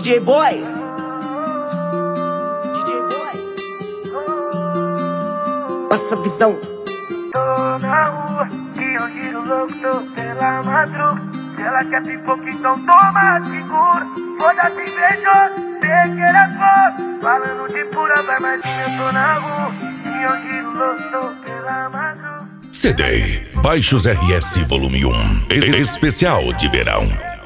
DJ Boy. Nossa visão. Tô na rua, que eu giro louco, tô pela madruga. Se ela quer pipoca, então toma, segura. Foda-se, beijou, pegueira é foda. Falando de pura, vai mais eu tô na rua. Que eu giro louco, tô pela madruga. CD Baixos RS Volume 1 Especial de verão.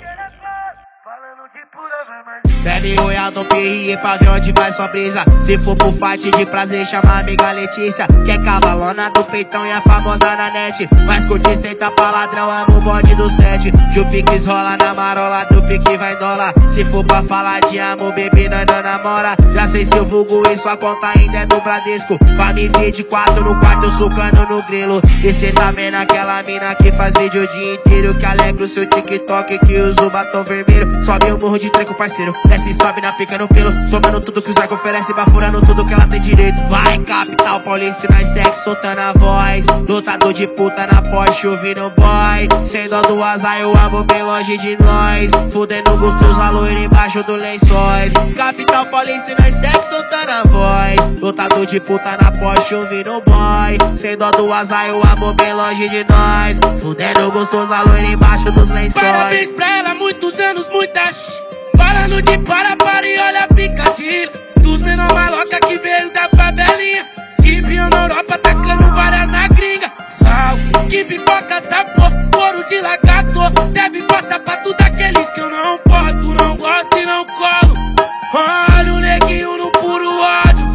Bebe royal no PRE pra ver onde vai sua brisa. Se for pro fight de prazer, chama a amiga Letícia, que é cavalona do peitão e a famosa na net. Mas curte senta pra ladrão, amo o bonde do 7. Que o piques rola na marola, do pique vai dólar. Se for pra falar de amor, bebê, nós não namora. Já sei se eu vulgo e sua conta ainda é do Bradesco. Pra me ver de 4 no quarto, eu sucando no grilo. E cê tá vendo aquela mina que faz vídeo o dia inteiro, que alegra o seu TikTok, que usa o batom vermelho. Sobe o morro de treco, parceiro, desce e sobe na pica no pelo, tomando tudo que os arcos oferece, bafurando tudo que ela tem direito. Vai, capital paulista, nós sexo, soltando a voz. Lutador de puta na Porsche, ouvindo boy. Sem dó do azar, eu amo bem longe de nós. Fudendo gostoso, a loira embaixo do lençóis. Capital paulista, nós sexo, soltando a voz. Lutador de puta na Porsche, ouvindo boy. Sem dó do azar, eu amo bem longe de nós. Fudendo gostoso, a loira embaixo dos lençóis. Parabéns pra ela, muitos anos, muitas. Falando de para e olha a picadilha dos menor maloca que veio da favelinha. De Bion na Europa, tacando várias na gringa. Sal, que pipoca, sabor, couro de lagarto. Serve pra sapato daqueles que eu não posto, não gosto e não colo. Olha o neguinho no puro ódio.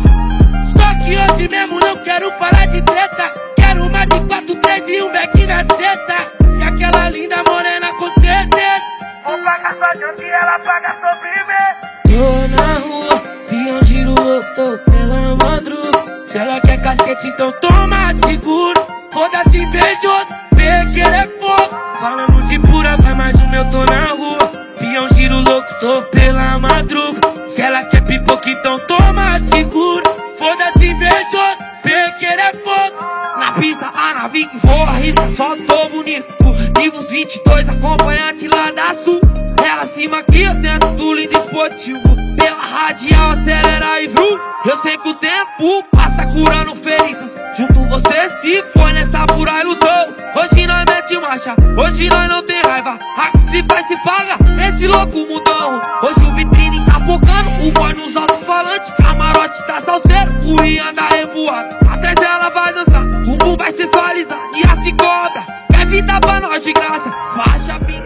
Só que hoje mesmo não quero falar de treta. Quero uma de 4, 3 e um beck na seta. E aquela linda morena com certeza. Vou pagar sua janta e ela paga sobremesa. Tô na rua, pião giro louco, tô pela madruga. Se ela quer cacete, então toma, seguro. Foda-se, invejoso, pequeno é fogo. Falando de pura, vai mais um meu, tô na rua. Pião giro louco, tô pela madruga. Se ela quer pipoca, então toma, seguro. Foda-se, invejoso, pequeno é fogo. Na pista, a nave que voa, risca, só tô bonito. Livros 22, acompanhante lá da Sul. Ela se maquia dentro do lindo esportivo. Pela radial, acelera e vrum. Eu sei que o tempo passa curando feridas. Junto você se foi nessa pura ilusão. Hoje nós mete marcha, hoje nós não tem raiva. Aqui se faz, se paga, esse louco mudão. Hoje o vitrine tá focando, o boy nos alto-falantes. Camarote tá salseiro, o Ian da revoada. Atrás ela vai dançar, o bumbum vai sensualizar. E as que cobra, quer vida pra nós de graça. Faixa pica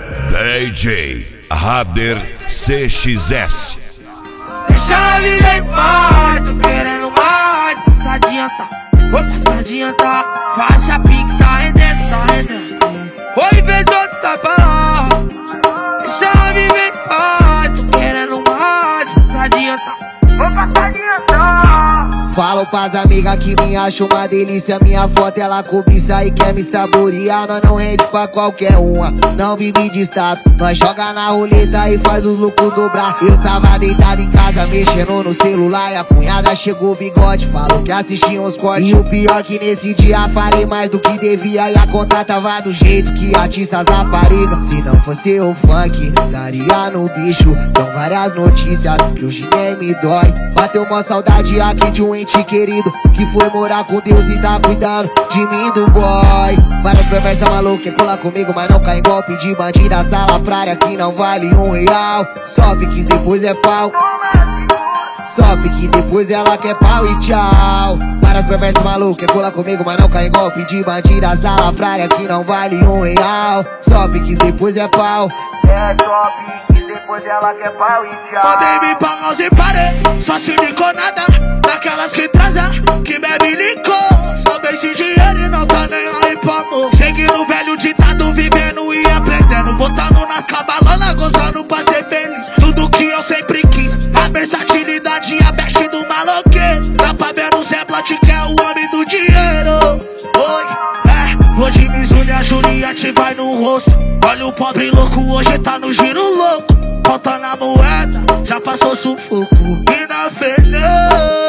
DJ Rader CXS. Deixa ela viver em paz, tô querendo mais. Passa adianta, vou passar adianta. Faixa pique, tá rendendo, tá rendendo. Oi, vez outro sai pra lá. Deixa ela viver em paz, tô querendo mais. Passa adianta, vou passar adianta. Falo pras amigas que me acham uma delícia. Minha foto ela cobiça e quer me saborear. Nós não rende pra qualquer uma, não vive de status. Nós joga na roleta e faz os lucros dobrar. Eu tava deitado em casa mexendo no celular e a cunhada chegou bigode, falou que assistia uns cortes. E o pior que nesse dia falei mais do que devia. E a conta tava do jeito que atiça as raparigas. Se não fosse o funk, daria no bicho. São várias notícias que hoje nem me dói. Bateu uma saudade aqui de um ente querido que foi morar com Deus e tá cuidando de mim, do boy. Várias perversas malucas que cola comigo, mas não cai em golpe de bandida salafrária que não vale R$1. Só piques depois é pau, só pique depois ela quer pau e tchau. Várias perversas malucas que cola comigo, mas não cai em golpe de bandida salafrária que não vale R$1. Só piques depois é pau, é só pique, depois ela quer pau e tchau. Mandei me pagar e parei, só se licou nada. Daquelas que transa, que bebe licor. Só vê esse dinheiro e não tá nem aí pro amor. Cheguei no velho ditado, vivendo e aprendendo. Botando nas cabalonas, gozando pra ser feliz. Tudo que eu sempre quis, a versatilidade e a best do maloqueiro. Dá pra ver no semblante que é o homem do dinheiro. Oi, hoje Mizunya Juliette vai no rosto. Olha o pobre louco, hoje tá no giro louco. Contando a moeda, já passou sufoco e na fernão.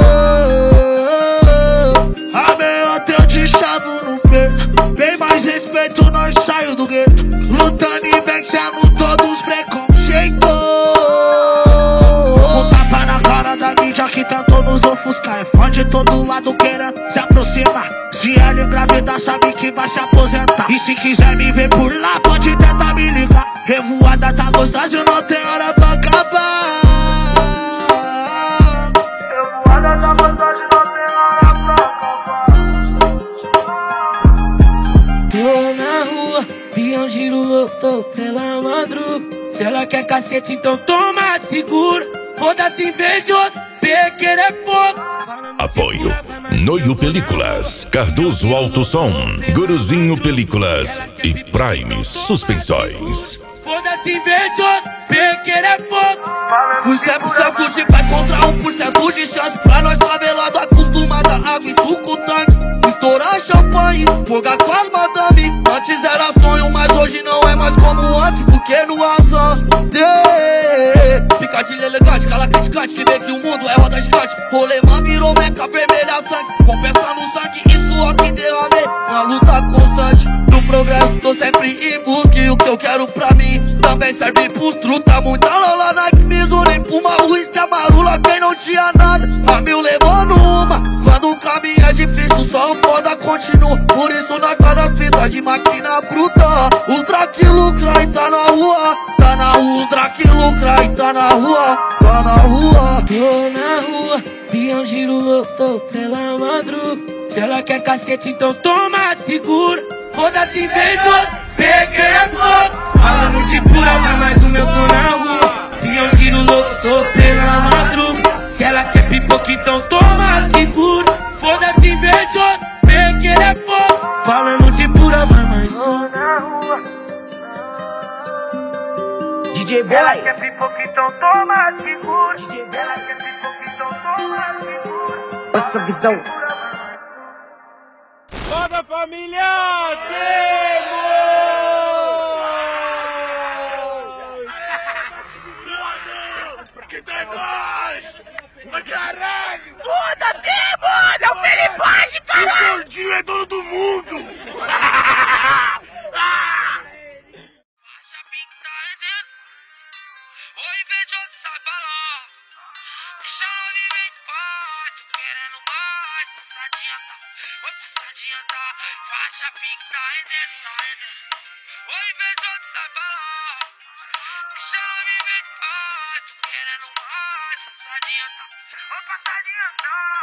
A meu teu de chavo no peito. Bem mais respeito, nós saio do gueto. Lutando e vencendo todos os preconceitos. todo lado querendo se aproximar. Se ela engravidar, sabe que vai se aposentar. E se quiser me ver por lá, pode tentar me ligar. Revoada tá gostosa, não tem hora pra acabar. Revoada tá gostosa, não tem hora pra acabar. Tô na rua, peão giro louco, tô pela madruga. Se ela quer cacete, então toma, segura. Foda-se invejoso, pequeno é fogo. Apoio Noio Películas, Cardoso Alto Som, Guruzinho Películas e Prime Suspensões. Foda-se invejoso, pequeno é fogo. Fui 100% de pé contra 1% de chance. Pra nós favelado acostumada, água e suco tanque. Estourar champanhe, fogar com as madame. Antes era sonho, mas hoje não é mais como antes. Porque no azar picadilha elegante, cala criticante, que vê que o mundo é roda gigante. Rolemã virou meca, vermelha sangue, compensando sangue e suor que derramei na luta constante do progresso. Tô sempre em busca e o que eu quero pra mim também serve pros truta. Muita lola Nike, Mizuno, Puma, uísque, amarula, quem não tinha nada a mil levou numa. Quando o caminho é difícil, só um foda continua. Por isso na cada fita de máquina bruta. Os Drake lucra e tá na rua, tá na rua. Os Drake lucra e tá na rua, tá na rua. Tô na rua, peão giro louco, tô pela madruga. Se ela quer cacete, então toma, segura. Foda-se invejoso, peguei é fogo. Falando de pura, mas mais o meu tô na rua. Peão giro louco, tô pela madruga. Se ela quer pipoca, então toma, segura. Foda-se invejoso, peguei é fogo. Falando de pura, mas mais um. DJ Boy. Ela quer pipoca, então toma, segura. Ela quer pipoca, então toma, segura. Essa visão. Toda família, temos! Que tem nós! Caralho! Foda, temos! É o Felipagem, O caralho! gordinho é dono do mundo! Oi, invejoso, sai pra lá. Deixa ela viver em paz. Tô querendo mais. Passadinha tá, oi, passadinha tá. Faixa pique, tá rendendo, tá rendendo. Oi, invejoso, sai pra lá. Deixa ela viver em paz. Tô querendo mais. Passadinha tá, oi, passadinha tá.